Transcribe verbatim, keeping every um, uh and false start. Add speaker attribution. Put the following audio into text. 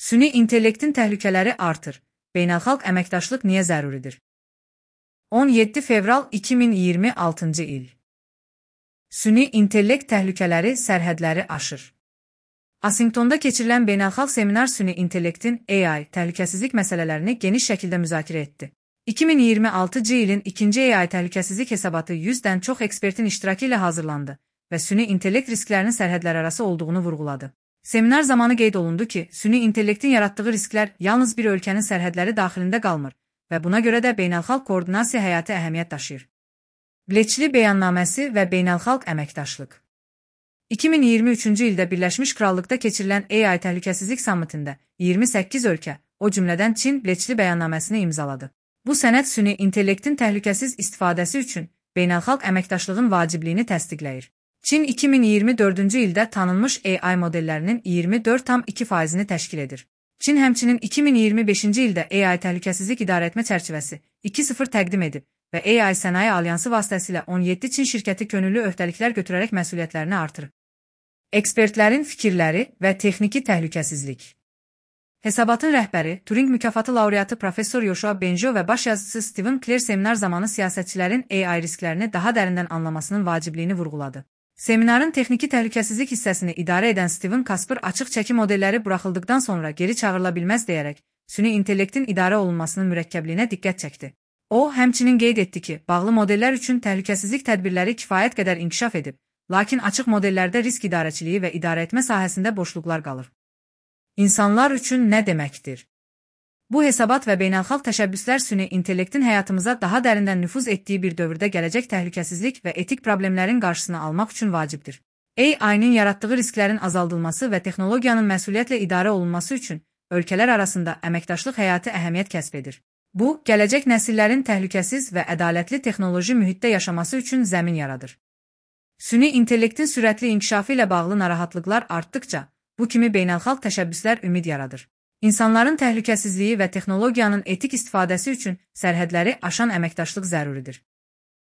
Speaker 1: Süni intellektin təhlükələri artır. Beynəlxalq əməkdaşlıq niyə zəruridir? on yeddi fevral iki min iyirmi altıncı il. Süni intellekt təhlükələri sərhədləri aşır. Vaşinqtonda keçirilən beynəlxalq seminar süni intellektin A I təhlükəsizlik məsələlərini geniş şəkildə müzakirə etdi. iki min iyirmi altıncı ilin ikinci A I təhlükəsizlik hesabatı yüzdən çox ekspertin iştirakı ilə hazırlandı və süni intellekt risklərinin sərhədlərarası olduğunu vurğuladı. Seminar zamanı qeyd olundu ki, süni intellektin yaratdığı risklər yalnız bir ölkənin sərhədləri daxilində qalmır və buna görə də beynəlxalq koordinasiya həyati əhəmiyyət daşıyır. Bleçli bəyannaməsi və beynəlxalq əməkdaşlıq. iki min iyirmi üçüncü ildə Birləşmiş Krallıqda keçirilən A I təhlükəsizlik sammitində iyirmi səkkiz ölkə, o cümlədən Çin, Bleçli bəyannaməsini imzaladı. Bu sənəd süni intellektin təhlükəsiz istifadəsi üçün beynəlxalq əməkdaşlığın vacibliyini təsdiqləyir. Çin iki min iyirmi dördüncü ildə tanınmış A I modellərinin iyirmi dörd tam iki faizini təşkil edir. Çin həmçinin iki min iyirmi beşinci ildə A I təhlükəsizlik idarəetmə çərçivəsi iki nöqtə sıfır təqdim edib və A I sənaye alyansı vasitəsilə on yeddi Çin şirkəti könüllü öhdəliklər götürərək məsuliyyətlərini artırır. Ekspertlərin fikirləri və texniki təhlükəsizlik. Hesabatın rəhbəri, Turing mükafatı laureatı Professor Yoshua Bengio və baş yazıcısı Steven Clair seminar zamanı siyasətçilərin A I risklərini daha dərindən anlamasının vacibliyini vurğuladı. Seminarın texniki təhlükəsizlik hissəsini idarə edən Steven Casper açıq çəki modelləri buraxıldıqdan sonra geri çağırıla bilməz deyərək, süni intellektin idarə olunmasının mürəkkəbliyinə diqqət çəkdi. O, həmçinin qeyd etdi ki, bağlı modellər üçün təhlükəsizlik tədbirləri kifayət qədər inkişaf edib, lakin açıq modellərdə risk idarəçiliyi və idarəetmə sahəsində boşluqlar qalır. İnsanlar üçün nə deməkdir? Bu hesabat və beynəlxalq təşəbbüslər süni intellektin həyatımıza daha dərindən nüfuz etdiyi bir dövrdə gələcək təhlükəsizlik və etik problemlərin qarşısını almaq üçün vacibdir. A I-nin yaratdığı risklərin azaldılması və texnologiyanın məsuliyyətlə idarə olunması üçün ölkələr arasında əməkdaşlıq həyati əhəmiyyət kəsb edir. Bu, gələcək nəsillərin təhlükəsiz və ədalətli texnoloji mühitdə yaşaması üçün zəmin yaradır. Süni intellektin sürətli inkişafı ilə bağlı narahatlıqlar artdıqca, bu kimi beynəlxalq təşəbbüslər ümid yaradır. İnsanların təhlükəsizliyi və texnologiyanın etik istifadəsi üçün sərhədləri aşan əməkdaşlıq zəruridir.